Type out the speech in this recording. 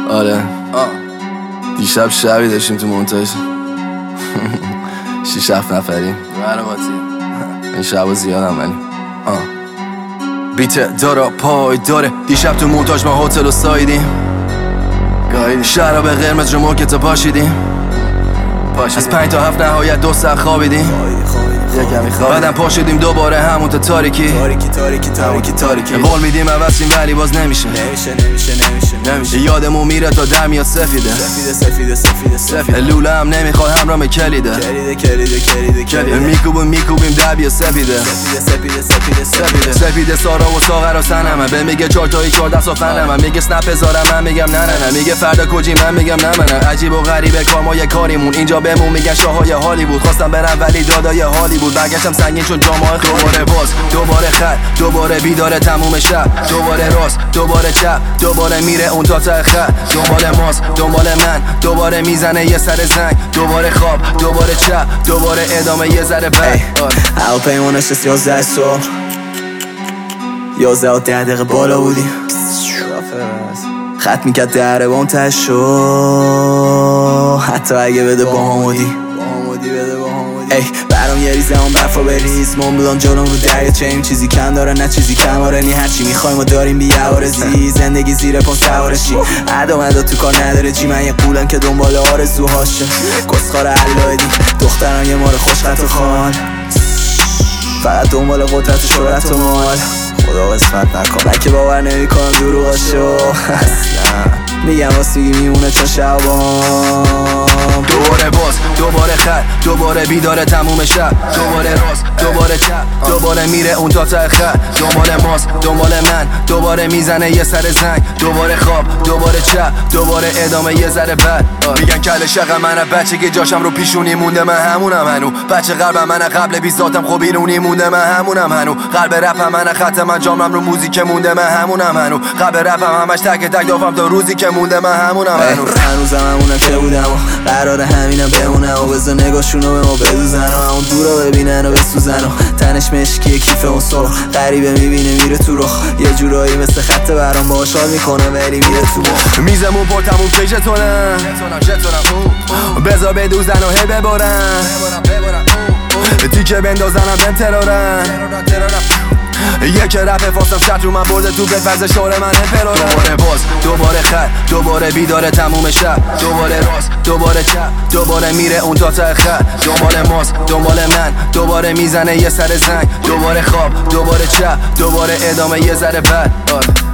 آره دیشب شبی داشتیم تو مونتاژ 6-7 نفریم این شبا زیادم ولی بیت دارا پای داره. دیشب تو مونتاژ ما هتل و سایدیم، شراب قرمز رو موکتا پاشیدیم. از 5 تا 7 نهایت 2 ساعت خوابیدیم. بعدم پاشیدیم دوباره همون تا تاریکی. قول میدیم عوضیم ولی باز نمیشه. یادمون میره تا در میاد سفیده. لوله هم نمیخواد همراه کلیده. میکوبیم در بیا سفیده. سفیده سارا و ساغر و سنمه. به میگه 4 تایی 14 و فنمه. میگه سنپ بذارم من میگم نه. میگه فردا کجی من میگم نه. عجیب و غریبه کار ما یه کاریمون. اینجا بهمون میگن شاهای هالیوود. خواستم برم ولی دادای حالی بود. برگشتم سنگین چون جامعه دوباره باز، دوباره خط، دوباره بیداره تموم شب، دوباره راست، دوباره چپ، دوباره میره اون تا ته خط. دنبال ماست، دنبال من، دوباره میزنه یه سر زنگ، دوباره خواب، دوباره چپ، دوباره ادامه یه ذره بعد. هواپیما نشست 11 صبح 11 و 10 دقیقه بالا بودیم. خط میکرد دره با اون ته شو. حتی اگه بده با همودی ای برام یه ریزه اون برفا بریز. مونبلان جلوم رو دریا چیم. چیزی کم داره نه چیزی کم آره نی. هرچی میخوایم و داریم بی‌عوارضی. زندگی زیر پام سوارشی. عدا تو کار نداره جی. من یه قولم که دنبال آرزوهاشه. کسخار علایدی دختران یه مار خوش خط و خان. فقط دنبال قدرت و شهرت و مال. خدا قسمت نکن که باور نمیکنم دروغاشو. میگم واسگی میمونه چون شبام. دوباره باز، دوباره خط، دوباره بیداره تموم شب، دوباره راست، دوباره چپ، دوباره میره اون تا ته خط. دنبال ماست، دنبال من، دوباره میزنه یه سر زنگ، دوباره خواب، دوباره چپ، دوباره ادامه یه ذره بعد. میگن کل شقم منم بچه که جاشم رو پیشونی مونده. من همونم هنو بچه قلبم منم قبل بیزاتم خب بیرونی مونده. من همونم هنو قلب رپم منم خط من جامم رو موزیک مونده. من همونم هنو قلب رپم همش تک تک دافم تا روزی که مونده. من همونم هنوزم همونم که بودم و قراره همینم بمونم. و بذار نگاهشونو به ما بدوزن و همون دور رو ببینن و بسوزن. و تنش مشکیه کیف اون سرخ غریبه میبینه میره تو رخ. یه جورایی مثل خط برام باهاش حال میکنه ولی میره تو مخ. میزمون پر تموم پیشتونم بذار بدوزن و هی ببارن. تیکه بندازنم بهم ترارن. یک رپ فاستم شد رو من برده تو بفرز شعر من امپرارم. دوباره باز، دوباره خط، دوباره بیداره تموم شب، دوباره راست، دوباره چپ، دوباره میره اون تا ته خط. دنبال ماست، دنبال من، دوباره میزنه یه سر زنگ، دوباره خواب، دوباره چپ، دوباره ادامه یه ذره بعد.